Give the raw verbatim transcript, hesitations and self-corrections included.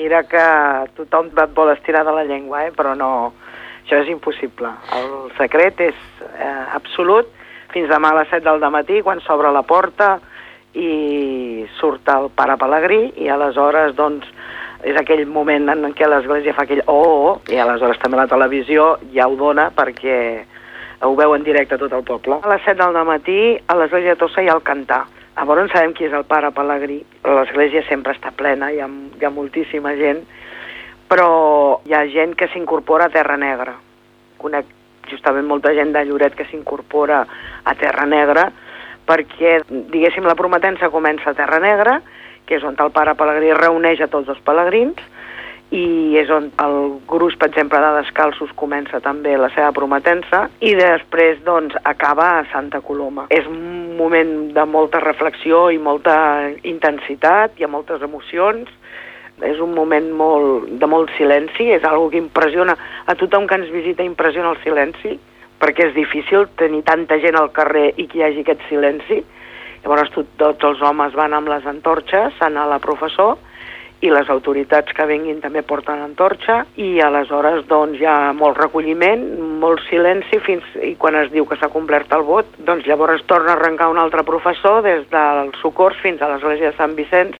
mira que tothom et vol estirar de la llengua, eh? Però no, això és impossible. El secret és eh, absolut fins demà a les set del matí, quan s'obre la porta i surt el pare Pelegrí, i aleshores, doncs, és aquell moment en què l'església fa aquell oh, oh, i aleshores també la televisió ja ho dona perquè ho veu en directe tot el poble. A les set del matí a l'església de Tossa hi ha el cantar. Llavors sabem qui és el pare Pelegrí. L'església sempre està plena, hi ha, hi ha moltíssima gent, però hi ha gent que s'incorpora a Terra Negra. Conec justament molta gent de Lloret que s'incorpora a Terra Negra perquè, diguéssim, la prometença comença a Terra Negra, que és on el pare Pelegrí reuneix a tots els pelegrins, i és on el gruix, per exemple, de descalços comença també la seva prometença, i després, doncs, acaba a Santa Coloma. És un moment de molta reflexió i molta intensitat, hi ha moltes emocions, és un moment molt, de molt silenci, és algo que impressiona a tothom que ens visita, impressiona el silenci, perquè és difícil tenir tanta gent al carrer i que hi hagi aquest silenci. Llavors tot, tots els homes van amb les antorxes, anar a la professó, i les autoritats que vinguin també porten antorxa, i aleshores doncs hi ha molt recolliment, molt silenci, fins i quan es diu que s'ha complert el vot, doncs llavors torna a arrencar un altre professor des del Socors fins a l'església de Sant Vicenç,